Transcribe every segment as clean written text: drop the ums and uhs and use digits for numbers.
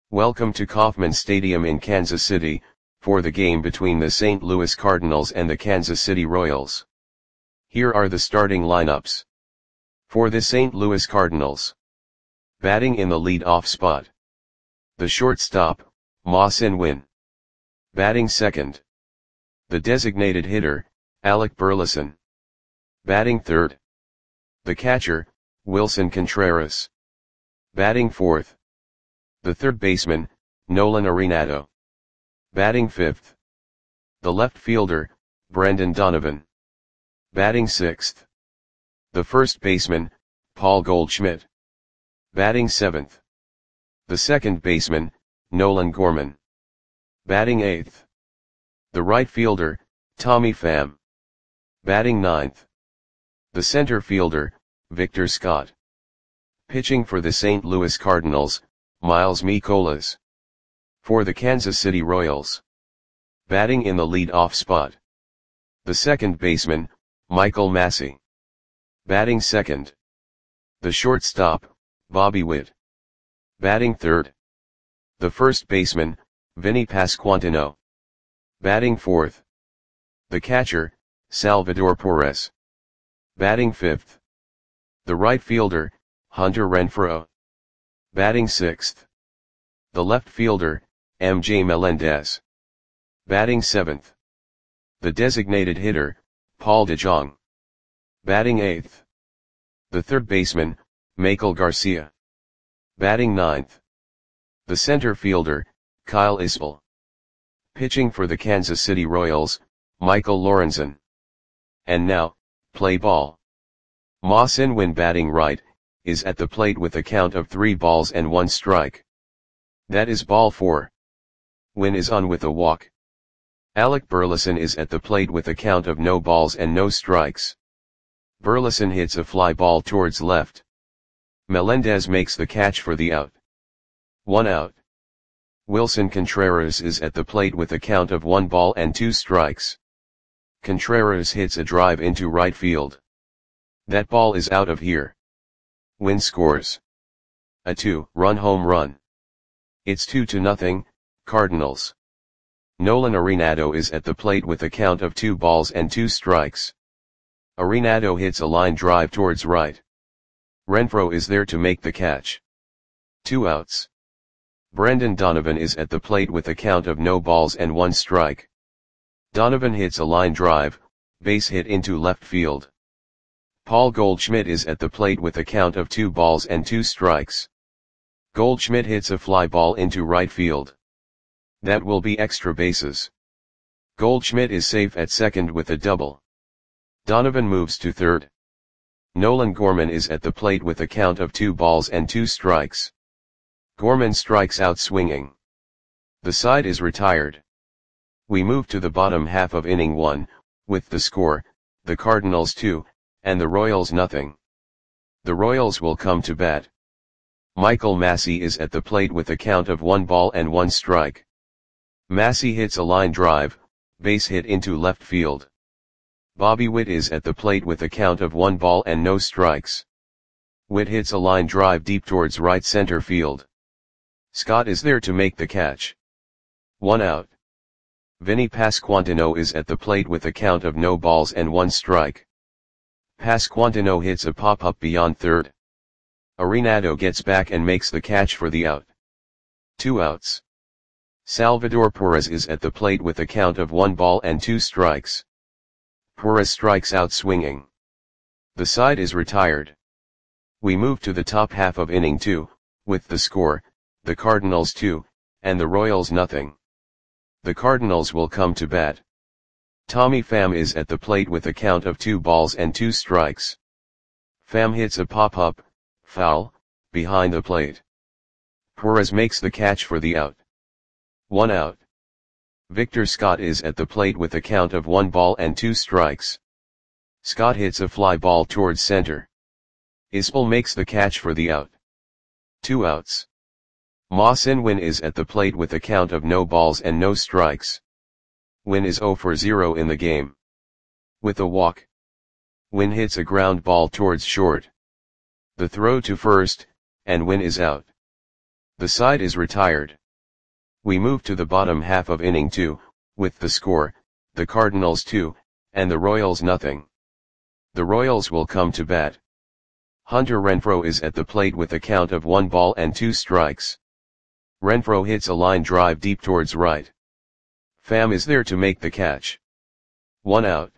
Welcome to Kauffman Stadium in Kansas City, for the game between the St. Louis Cardinals and the Kansas City Royals. Here are the starting lineups. For the St. Louis Cardinals. Batting in the lead-off spot. The shortstop, Ma-Sin Win. Batting second. The designated hitter, Alec Burleson. Batting third. The catcher, Willson Contreras. Batting fourth. The third baseman, Nolan Arenado. Batting fifth. The left fielder, Brendan Donovan. Batting sixth. The first baseman, Paul Goldschmidt. Batting seventh. The second baseman, Nolan Gorman. Batting eighth. The right fielder, Tommy Pham. Batting ninth. The center fielder, Victor Scott. Pitching for the St. Louis Cardinals, Miles Mikolas. For the Kansas City Royals. Batting in the lead-off spot. The second baseman, Michael Massey. Batting second. The shortstop, Bobby Witt. Batting third. The first baseman, Vinny Pasquantino. Batting fourth. The catcher, Salvador Perez. Batting fifth. The right fielder, Hunter Renfroe. Batting sixth. The left fielder, MJ Melendez. Batting seventh. The designated hitter, Paul DeJong. Batting eighth. The third baseman, Michael Garcia. Batting ninth. The center fielder, Kyle Isbell. Pitching for the Kansas City Royals, Michael Lorenzen. And now, play ball. Ma-Sin Win batting right, is at the plate with a count of 3 balls and 1 strike. That is ball 4. Win is on with a walk. Alec Burleson is at the plate with a count of no balls and no strikes. Burleson hits a fly ball towards left. Melendez makes the catch for the out. 1 out. Willson Contreras is at the plate with a count of 1 ball and 2 strikes. Contreras hits a drive into right field. That ball is out of here. Win scores a 2-run home run. It's 2-0, Cardinals. Nolan Arenado is at the plate with a count of 2 balls and 2 strikes. Arenado hits a line drive towards right. Renfroe is there to make the catch. 2 outs. Brendan Donovan is at the plate with a count of no balls and 1 strike. Donovan hits a line drive, base hit into left field. Paul Goldschmidt is at the plate with a count of 2 balls and 2 strikes. Goldschmidt hits a fly ball into right field. That will be extra bases. Goldschmidt is safe at second with a double. Donovan moves to third. Nolan Gorman is at the plate with a count of 2 balls and 2 strikes. Gorman strikes out swinging. The side is retired. We move to the bottom half of inning 1, with the score, the Cardinals 2, and the Royals nothing. The Royals will come to bat. Michael Massey is at the plate with a count of 1 ball and 1 strike. Massey hits a line drive, base hit into left field. Bobby Witt is at the plate with a count of 1 ball and no strikes. Witt hits a line drive deep towards right center field. Scott is there to make the catch. 1 out. Vinny Pasquantino is at the plate with a count of no balls and 1 strike. Pasquantino hits a pop-up beyond third. Arenado gets back and makes the catch for the out. 2 outs. Salvador Perez is at the plate with a count of 1 ball and 2 strikes. Perez strikes out swinging. The side is retired. We move to the top half of inning 2, with the score, the Cardinals 2, and the Royals nothing. The Cardinals will come to bat. Tommy Pham is at the plate with a count of 2 balls and 2 strikes. Pham hits a pop-up, foul, behind the plate. Perez makes the catch for the out. 1 out. Victor Scott is at the plate with a count of 1 ball and 2 strikes. Scott hits a fly ball towards center. Isbell makes the catch for the out. 2 outs. Ma-Sin Win is at the plate with a count of no balls and no strikes. Win is 0 for 0 in the game. With a walk. Win hits a ground ball towards short. The throw to first, and Win is out. The side is retired. We move to the bottom half of inning 2, with the score, the Cardinals 2, and the Royals nothing. The Royals will come to bat. Hunter Renfroe is at the plate with a count of 1 ball and 2 strikes. Renfroe hits a line drive deep towards right. Pham is there to make the catch. 1 out.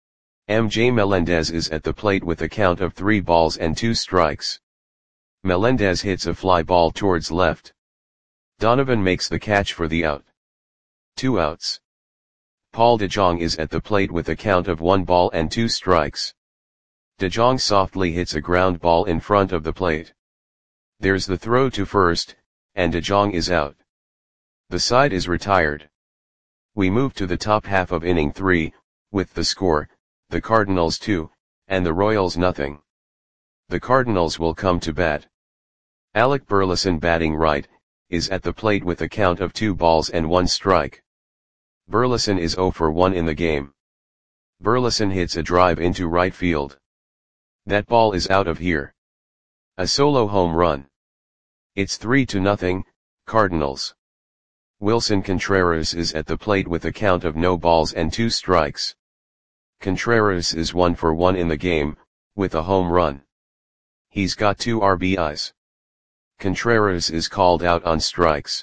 MJ Melendez is at the plate with a count of 3 balls and 2 strikes. Melendez hits a fly ball towards left. Donovan makes the catch for the out. 2 outs. Paul DeJong is at the plate with a count of 1 ball and 2 strikes. DeJong softly hits a ground ball in front of the plate. There's the throw to first, and DeJong is out. The side is retired. We move to the top half of inning 3, with the score, the Cardinals 2, and the Royals nothing. The Cardinals will come to bat. Alec Burleson, batting right, is at the plate with a count of 2 balls and 1 strike. Burleson is 0 for 1 in the game. Burleson hits a drive into right field. That ball is out of here. A solo home run. It's 3-0, Cardinals. Wilson Contreras is at the plate with a count of no balls and 2 strikes. Contreras is 1 for 1 in the game, with a home run. He's got 2 RBIs. Contreras is called out on strikes.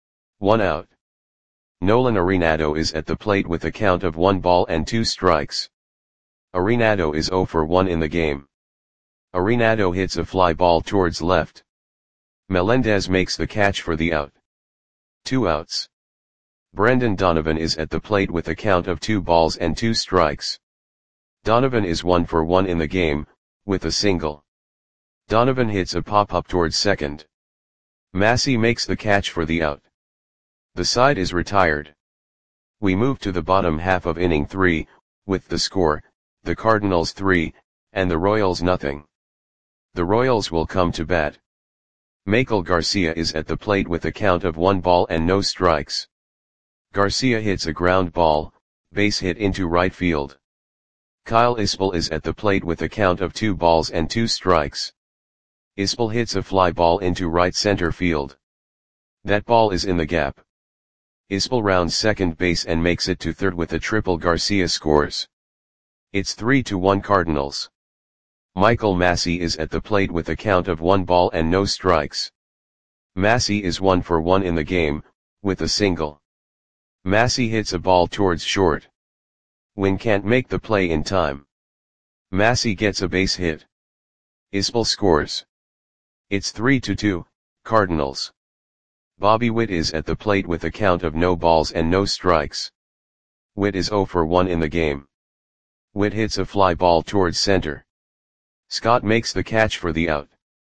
1 out. Nolan Arenado is at the plate with a count of 1 ball and 2 strikes. Arenado is 0 for 1 in the game. Arenado hits a fly ball towards left. Melendez makes the catch for the out. 2 outs. Brendan Donovan is at the plate with a count of 2 balls and 2 strikes. Donovan is 1 for 1 in the game, with a single. Donovan hits a pop-up towards second. Massey makes the catch for the out. The side is retired. We move to the bottom half of inning 3, with the score, the Cardinals 3, and the Royals nothing. The Royals will come to bat. Michael Garcia is at the plate with a count of 1 ball and no strikes. Garcia hits a ground ball, base hit into right field. Kyle Isbell is at the plate with a count of 2 balls and 2 strikes. Isbell hits a fly ball into right center field. That ball is in the gap. Isbell rounds second base and makes it to third with a triple. Garcia scores. It's 3-1 Cardinals. Michael Massey is at the plate with a count of 1 ball and no strikes. Massey is 1 for 1 in the game, with a single. Massey hits a ball towards short. Wynn can't make the play in time. Massey gets a base hit. Isbell scores. It's 3-2, Cardinals. Bobby Witt is at the plate with a count of no balls and no strikes. Witt is 0 for 1 in the game. Witt hits a fly ball towards center. Scott makes the catch for the out.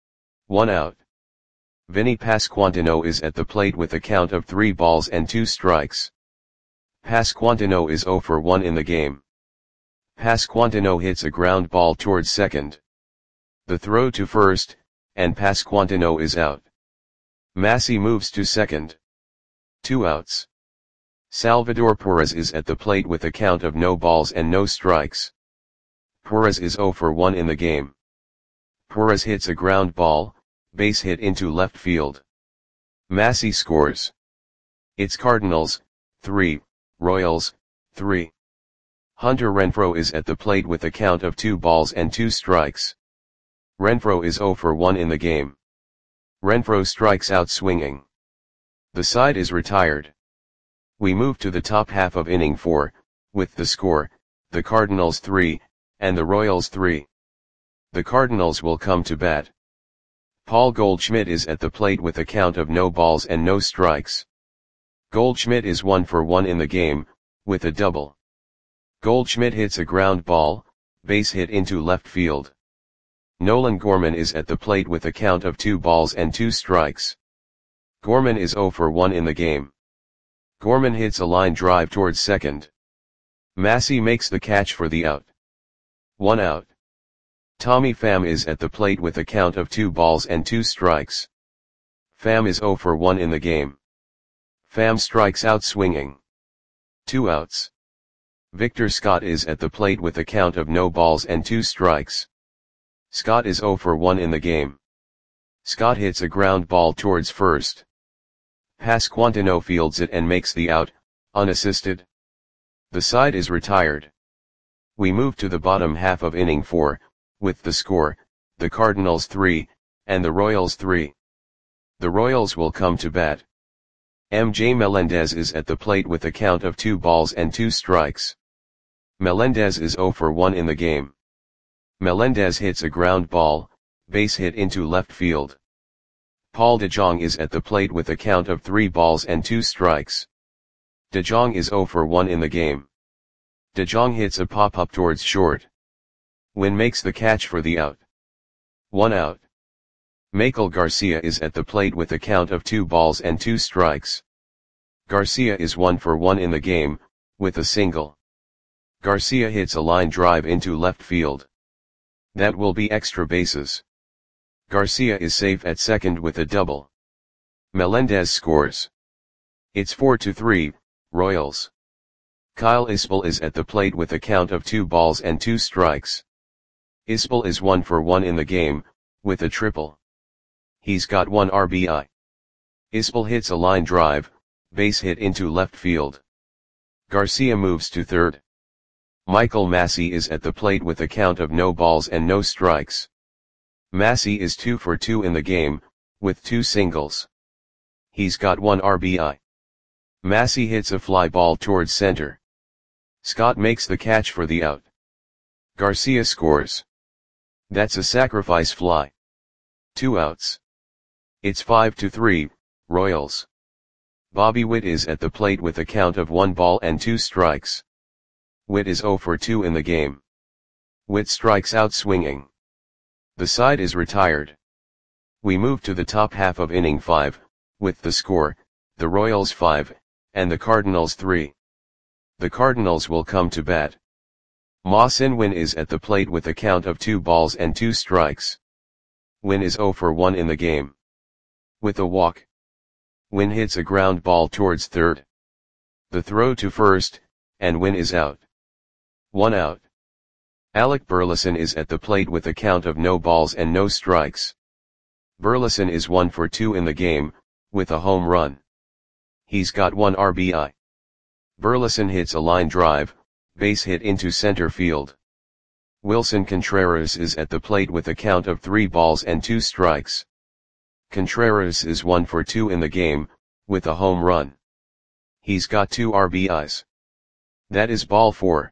1 out. Vinny Pasquantino is at the plate with a count of 3 balls and 2 strikes. Pasquantino is 0 for 1 in the game. Pasquantino hits a ground ball towards second. The throw to first, and Pasquantino is out. Massey moves to second. 2 outs. Salvador Perez is at the plate with a count of no balls and no strikes. Perez is 0 for 1 in the game. Perez hits a ground ball, base hit into left field. Massey scores. It's Cardinals, 3, Royals, 3. Hunter Renfroe is at the plate with a count of 2 balls and 2 strikes. Renfroe is 0 for 1 in the game. Renfroe strikes out swinging. The side is retired. We move to the top half of inning 4, with the score, the Cardinals 3, and the Royals 3. The Cardinals will come to bat. Paul Goldschmidt is at the plate with a count of no balls and no strikes. Goldschmidt is 1 for 1 in the game, with a double. Goldschmidt hits a ground ball, base hit into left field. Nolan Gorman is at the plate with a count of 2 balls and 2 strikes. Gorman is 0 for 1 in the game. Gorman hits a line drive towards second. Massey makes the catch for the out. 1 out. Tommy Pham is at the plate with a count of 2 balls and 2 strikes. Pham is 0 for 1 in the game. Pham strikes out swinging. 2 outs. Victor Scott is at the plate with a count of no balls and 2 strikes. Scott is 0 for 1 in the game. Scott hits a ground ball towards first. Pasquantino fields it and makes the out, unassisted. The side is retired. We move to the bottom half of inning 4, with the score, the Cardinals 3, and the Royals 3. The Royals will come to bat. MJ Melendez is at the plate with a count of 2 balls and 2 strikes. Melendez is 0 for 1 in the game. Melendez hits a ground ball, base hit into left field. Paul DeJong is at the plate with a count of 3 balls and 2 strikes. DeJong is 0 for 1 in the game. DeJong hits a pop-up towards short. Wynn makes the catch for the out. 1 out. Michael Garcia is at the plate with a count of 2 balls and 2 strikes. Garcia is 1 for 1 in the game, with a single. Garcia hits a line drive into left field. That will be extra bases. Garcia is safe at second with a double. Melendez scores. It's 4-3, Royals. Kyle Isbell is at the plate with a count of 2 balls and 2 strikes. Isbell is 1 for 1 in the game, with a triple. He's got 1 RBI. Isbell hits a line drive, base hit into left field. Garcia moves to third. Michael Massey is at the plate with a count of no balls and no strikes. Massey is 2 for 2 in the game, with 2 singles. He's got 1 RBI. Massey hits a fly ball towards center. Scott makes the catch for the out. Garcia scores. That's a sacrifice fly. 2 outs. It's 5-3, Royals. Bobby Witt is at the plate with a count of 1 ball and 2 strikes. Witt is 0 for 2 in the game. Witt strikes out swinging. The side is retired. We move to the top half of inning 5, with the score, the Royals 5, and the Cardinals 3. The Cardinals will come to bat. Ma-Sin Win is at the plate with a count of 2 balls and 2 strikes. Win is 0 for 1 in the game. With a walk. Win hits a ground ball towards third. The throw to first, and Win is out. 1 out. Alec Burleson is at the plate with a count of no balls and no strikes. Burleson is 1 for 2 in the game, with a home run. He's got 1 RBI. Burleson hits a line drive, base hit into center field. Wilson Contreras is at the plate with a count of 3 balls and 2 strikes. Contreras is 1 for 2 in the game, with a home run. He's got 2 RBIs. That is ball 4.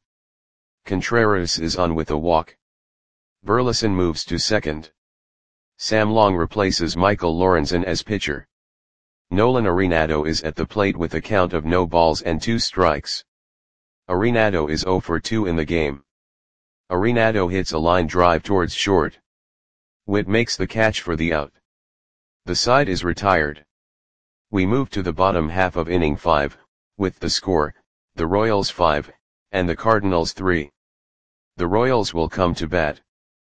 Contreras is on with a walk. Burleson moves to second. Sam Long replaces Michael Lorenzen as pitcher. Nolan Arenado is at the plate with a count of no balls and 2 strikes. Arenado is 0 for 2 in the game. Arenado hits a line drive towards short. Witt makes the catch for the out. The side is retired. We move to the bottom half of inning 5, with the score, the Royals 5, and the Cardinals 3. The Royals will come to bat.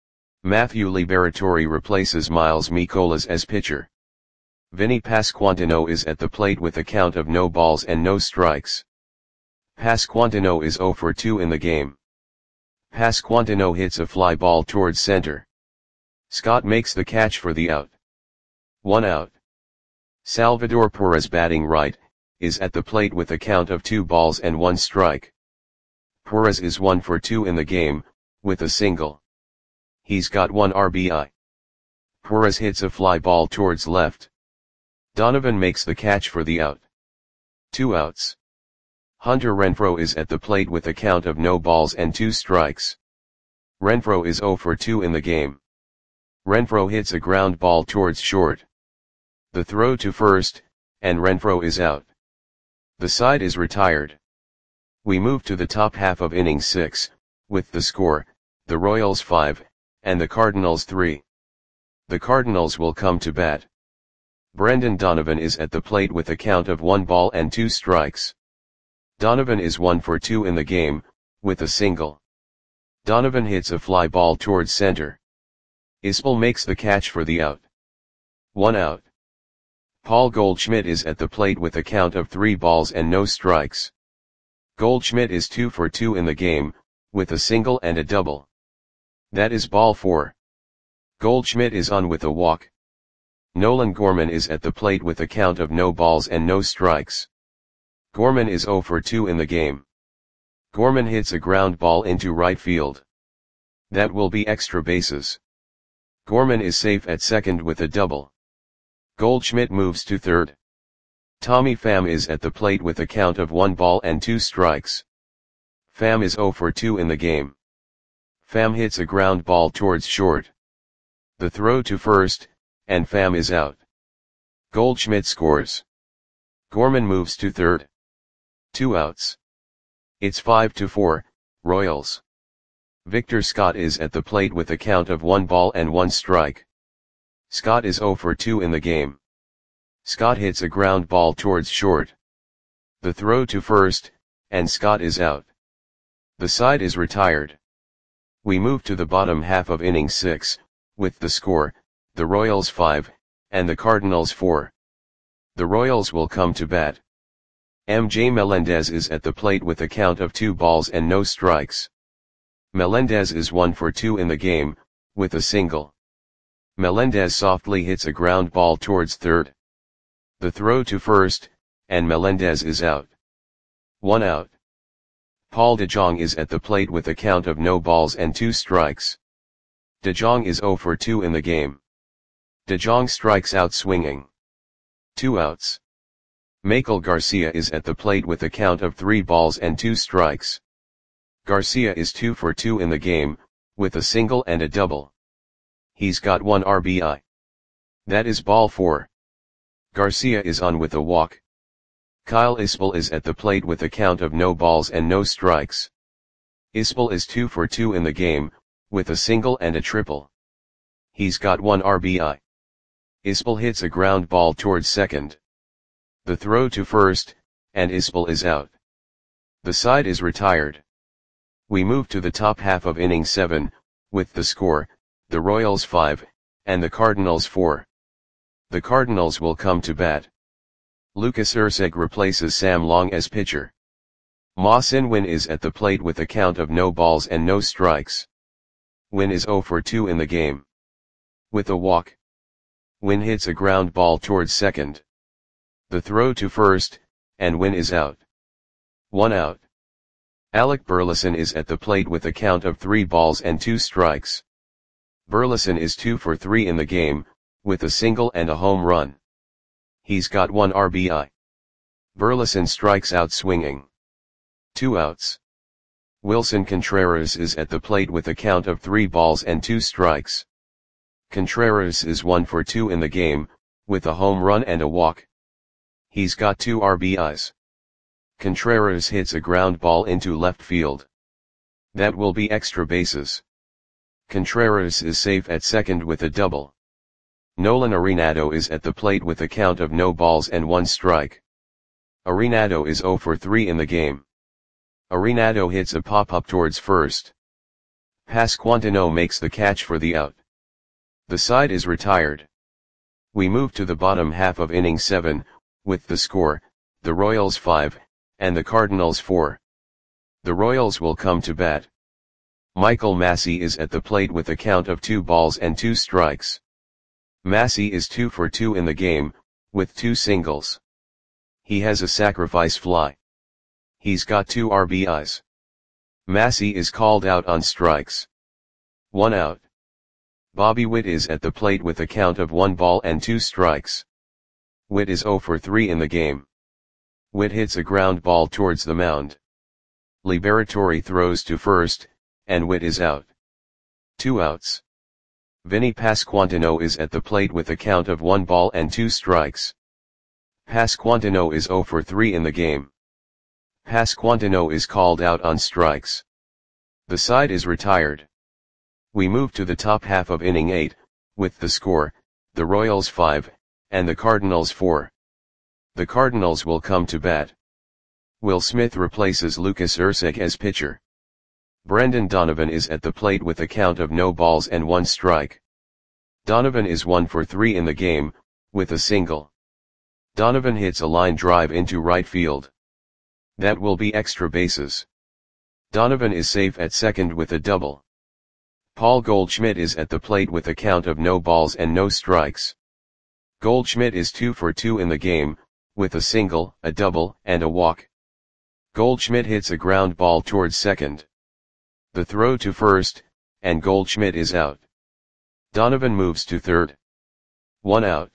Matthew Liberatore replaces Miles Mikolas as pitcher. Vinny Pasquantino is at the plate with a count of no balls and no strikes. Pasquantino is 0 for 2 in the game. Pasquantino hits a fly ball towards center. Scott makes the catch for the out. 1 out. Salvador Perez, batting right, is at the plate with a count of 2 balls and 1 strike. Perez is 1 for 2 in the game, with a single. He's got 1 RBI. Perez hits a fly ball towards left. Donovan makes the catch for the out. 2 outs. Hunter Renfroe is at the plate with a count of no balls and 2 strikes. Renfroe is 0 for 2 in the game. Renfroe hits a ground ball towards short. The throw to first, and Renfroe is out. The side is retired. We move to the top half of inning 6, with the score, the Royals 5, and the Cardinals 3. The Cardinals will come to bat. Brendan Donovan is at the plate with a count of 1 ball and 2 strikes. Donovan is 1 for 2 in the game, with a single. Donovan hits a fly ball towards center. Isbell makes the catch for the out. 1 out. Paul Goldschmidt is at the plate with a count of 3 balls and no strikes. Goldschmidt is 2 for 2 in the game, with a single and a double. That is ball 4. Goldschmidt is on with a walk. Nolan Gorman is at the plate with a count of no balls and no strikes. Gorman is 0 for 2 in the game. Gorman hits a ground ball into right field. That will be extra bases. Gorman is safe at second with a double. Goldschmidt moves to third. Tommy Pham is at the plate with a count of 1 ball and 2 strikes. Pham is 0 for 2 in the game. Pham hits a ground ball towards short. The throw to first, and Pham is out. Goldschmidt scores. Gorman moves to third. 2 outs. It's 5-4, Royals. Victor Scott is at the plate with a count of 1 ball and 1 strike. Scott is 0 for 2 in the game. Scott hits a ground ball towards short. The throw to first, and Scott is out. The side is retired. We move to the bottom half of inning 6, with the score, the Royals 5, and the Cardinals 4. The Royals will come to bat. MJ Melendez is at the plate with a count of 2 balls and no strikes. Melendez is 1 for 2 in the game, with a single. Melendez softly hits a ground ball towards third. The throw to first, and Melendez is out. 1 out. Paul DeJong is at the plate with a count of no balls and 2 strikes. DeJong is 0 for 2 in the game. DeJong strikes out swinging. 2 outs. Michael Garcia is at the plate with a count of 3 balls and 2 strikes. Garcia is 2 for 2 in the game, with a single and a double. He's got 1 RBI. That is ball 4. Garcia is on with a walk. Kyle Isbell is at the plate with a count of no balls and no strikes. Isbell is 2 for 2 in the game, with a single and a triple. He's got 1 RBI. Isbell hits a ground ball towards second. The throw to first, and Isbell is out. The side is retired. We move to the top half of inning 7, with the score, the Royals 5, and the Cardinals 4. The Cardinals will come to bat. Lucas Erceg replaces Sam Long as pitcher. Ma Sin-Win is at the plate with a count of no balls and no strikes. Win is 0 for 2 in the game. With a walk. Win hits a ground ball towards second. The throw to first, and Win is out. 1 out. Alec Burleson is at the plate with a count of 3 balls and 2 strikes. Burleson is 2 for 3 in the game, with a single and a home run. He's got 1 RBI. Burleson strikes out swinging. 2 outs. Wilson Contreras is at the plate with a count of 3 balls and 2 strikes. Contreras is 1 for 2 in the game, with a home run and a walk. He's got 2 RBIs. Contreras hits a ground ball into left field. That will be extra bases. Contreras is safe at second with a double. Nolan Arenado is at the plate with a count of no balls and 1 strike. Arenado is 0 for 3 in the game. Arenado hits a pop-up towards first. Pasquantino makes the catch for the out. The side is retired. We move to the bottom half of inning 7, with the score, the Royals 5, and the Cardinals 4. The Royals will come to bat. Michael Massey is at the plate with a count of 2 balls and 2 strikes. Massey is 2 for 2 in the game, with 2 singles. He has a sacrifice fly. He's got 2 RBIs. Massey is called out on strikes. 1 out. Bobby Witt is at the plate with a count of 1 ball and 2 strikes. Witt is 0 for 3 in the game. Witt hits a ground ball towards the mound. Liberatore throws to first, and Witt is out. 2 outs. Vinny Pasquantino is at the plate with a count of 1 ball and 2 strikes. Pasquantino is 0 for 3 in the game. Pasquantino is called out on strikes. The side is retired. We move to the top half of inning 8, with the score, the Royals 5, and the Cardinals 4. The Cardinals will come to bat. Will Smith replaces Lucas Erceg as pitcher. Brendan Donovan is at the plate with a count of no balls and 1 strike. Donovan is 1 for 3 in the game, with a single. Donovan hits a line drive into right field. That will be extra bases. Donovan is safe at second with a double. Paul Goldschmidt is at the plate with a count of no balls and no strikes. Goldschmidt is 2 for 2 in the game, with a single, a double, and a walk. Goldschmidt hits a ground ball towards second. The throw to first, and Goldschmidt is out. Donovan moves to third. 1 out.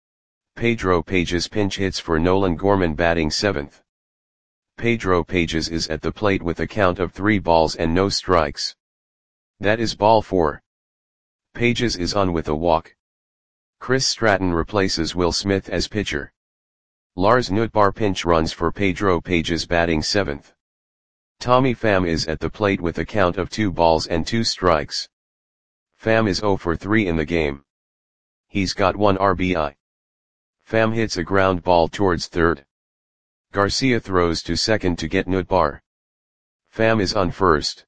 Pedro Pages pinch hits for Nolan Gorman batting seventh. Pedro Pages is at the plate with a count of 3 balls and no strikes. That is ball 4. Pages is on with a walk. Chris Stratton replaces Will Smith as pitcher. Lars Nootbaar pinch runs for Pedro Pages batting seventh. Tommy Pham is at the plate with a count of 2 balls and 2 strikes. Pham is 0 for 3 in the game. He's got 1 RBI. Pham hits a ground ball towards third. Garcia throws to second to get Nootbaar. Pham is on first.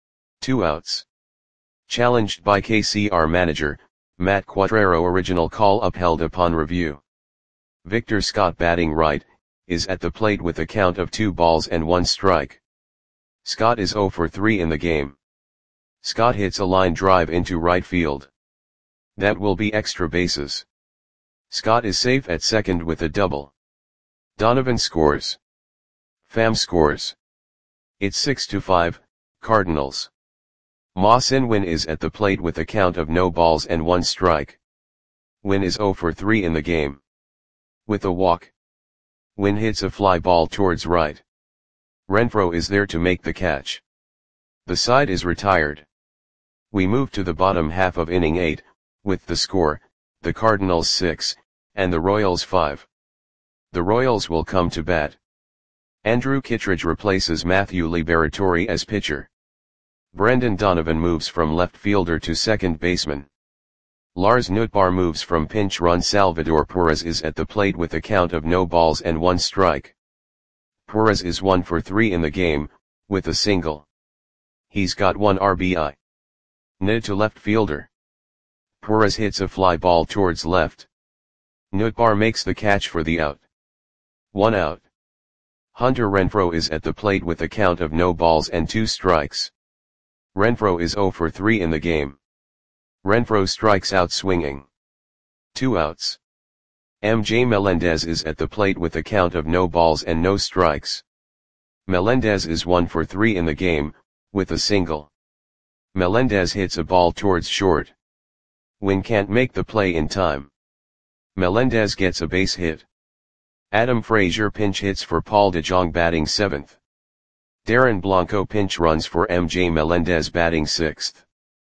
2 outs. Challenged by KCR manager, Matt Quatraro. Original call upheld upon review. Victor Scott batting right, is at the plate with a count of 2 balls and 1 strike. Scott is 0 for 3 in the game. Scott hits a line drive into right field. That will be extra bases. Scott is safe at second with a double. Donovan scores. Pham scores. It's 6-5, Cardinals. Ma Sin-Win is at the plate with a count of no balls and 1 strike. Win is 0 for 3 in the game. With a walk. Win hits a fly ball towards right. Renfroe is there to make the catch. The side is retired. We move to the bottom half of inning 8, with the score, the Cardinals 6, and the Royals 5. The Royals will come to bat. Andrew Kittredge replaces Matthew Liberatore as pitcher. Brendan Donovan moves from left fielder to second baseman. Lars Nootbaar moves from pinch run. Salvador Perez is at the plate with a count of no balls and 1 strike. Perez is 1 for 3 in the game, with a single. He's got 1 RBI. Ned to left fielder. Perez hits a fly ball towards left. Nootbaar makes the catch for the out. 1 out. Hunter Renfroe is at the plate with a count of no balls and 2 strikes. Renfroe is 0 for 3 in the game. Renfroe strikes out swinging. 2 outs. MJ Melendez is at the plate with a count of no balls and no strikes. Melendez is 1 for 3 in the game, with a single. Melendez hits a ball towards short. Win can't make the play in time. Melendez gets a base hit. Adam Frazier pinch hits for Paul DeJong batting seventh. Darren Blanco pinch runs for MJ Melendez batting sixth.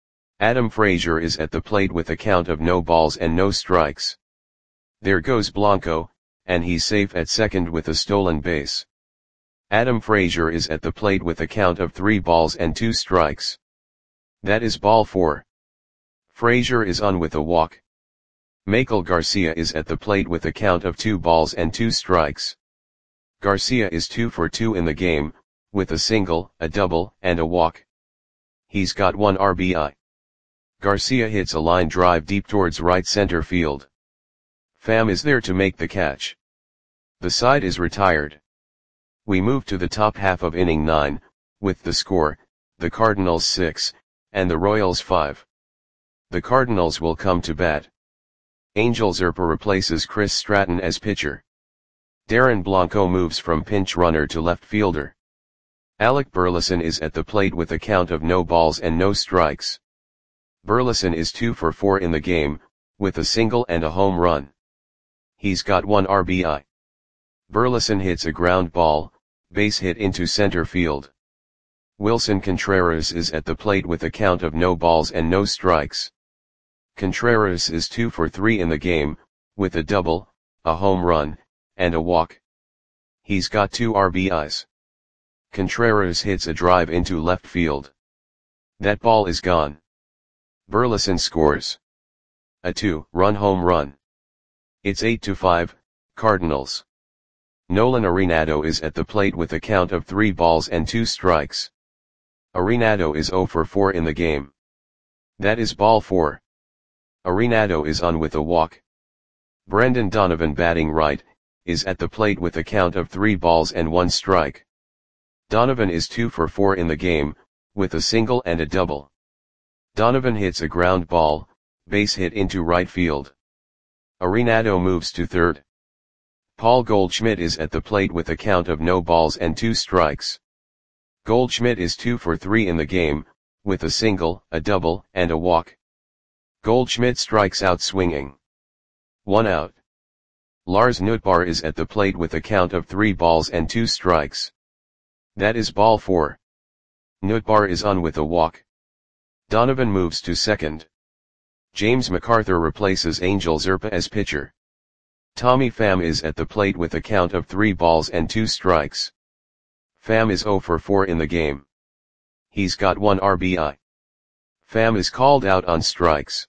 Adam Frazier is at the plate with a count of no balls and no strikes. There goes Blanco, and he's safe at second with a stolen base. Adam Frazier is at the plate with a count of 3 balls and 2 strikes. That is ball 4. Frazier is on with a walk. Michael Garcia is at the plate with a count of 2 balls and 2 strikes. Garcia is 2 for 2 in the game, with a single, a double, and a walk. He's got 1 RBI. Garcia hits a line drive deep towards right center field. Pham is there to make the catch. The side is retired. We move to the top half of inning 9, with the score, the Cardinals 6, and the Royals 5. The Cardinals will come to bat. Angel Zerpa replaces Chris Stratton as pitcher. Darren Blanco moves from pinch runner to left fielder. Alec Burleson is at the plate with a count of no balls and no strikes. Burleson is 2 for 4 in the game, with a single and a home run. He's got 1 RBI. Burleson hits a ground ball, base hit into center field. Wilson Contreras is at the plate with a count of no balls and no strikes. Contreras is 2 for 3 in the game, with a double, a home run, and a walk. He's got 2 RBIs. Contreras hits a drive into left field. That ball is gone. Burleson scores a 2-run home run. It's 8-5, Cardinals. Nolan Arenado is at the plate with a count of 3 balls and 2 strikes. Arenado is 0 for 4 in the game. That is ball 4. Arenado is on with a walk. Brendan Donovan batting right, is at the plate with a count of 3 balls and 1 strike. Donovan is 2 for 4 in the game, with a single and a double. Donovan hits a ground ball, base hit into right field. Arenado moves to third. Paul Goldschmidt is at the plate with a count of no balls and 2 strikes. Goldschmidt is 2 for 3 in the game, with a single, a double, and a walk. Goldschmidt strikes out swinging. 1 out. Lars Nootbaar is at the plate with a count of 3 balls and 2 strikes. That is ball 4. Nootbaar is on with a walk. Donovan moves to second. James MacArthur replaces Angel Zerpa as pitcher. Tommy Pham is at the plate with a count of 3 balls and 2 strikes. Pham is 0 for 4 in the game. He's got 1 RBI. Pham is called out on strikes.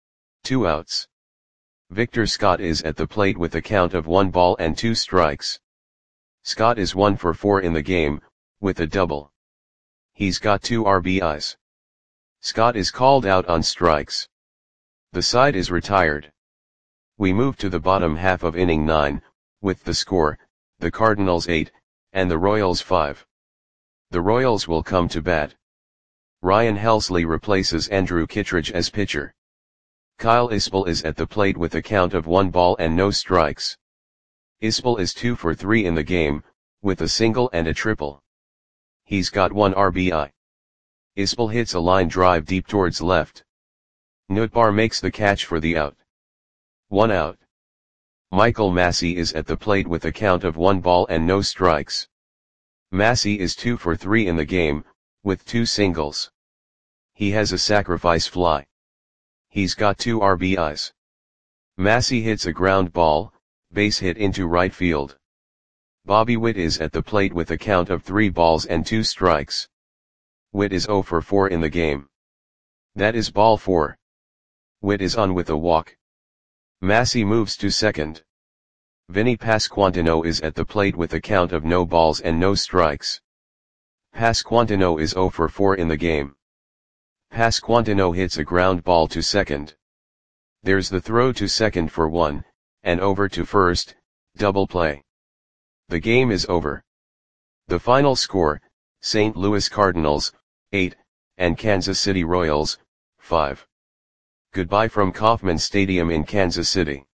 2 outs. Victor Scott is at the plate with a count of 1 ball and 2 strikes. Scott is 1 for 4 in the game, with a double. He's got 2 RBIs. Scott is called out on strikes. The side is retired. We move to the bottom half of inning 9, with the score, the Cardinals 8, and the Royals 5. The Royals will come to bat. Ryan Helsley replaces Andrew Kittredge as pitcher. Kyle Isbell is at the plate with a count of 1 ball and no strikes. Isbell is 2 for 3 in the game, with a single and a triple. He's got 1 RBI. Isbell hits a line drive deep towards left. Nootbaar makes the catch for the out. 1 out. Michael Massey is at the plate with a count of 1 ball and no strikes. Massey is 2 for 3 in the game, with 2 singles. He has a sacrifice fly. He's got 2 RBIs. Massey hits a ground ball, base hit into right field. Bobby Witt is at the plate with a count of 3 balls and 2 strikes. Witt is 0 for 4 in the game. That is ball 4. Witt is on with a walk. Massey moves to second. Vinny Pasquantino is at the plate with a count of no balls and no strikes. Pasquantino is 0 for 4 in the game. Pasquantino hits a ground ball to second. There's the throw to second for 1, and over to first, double play. The game is over. The final score, St. Louis Cardinals, 8, and Kansas City Royals, 5. Goodbye from Kauffman Stadium in Kansas City.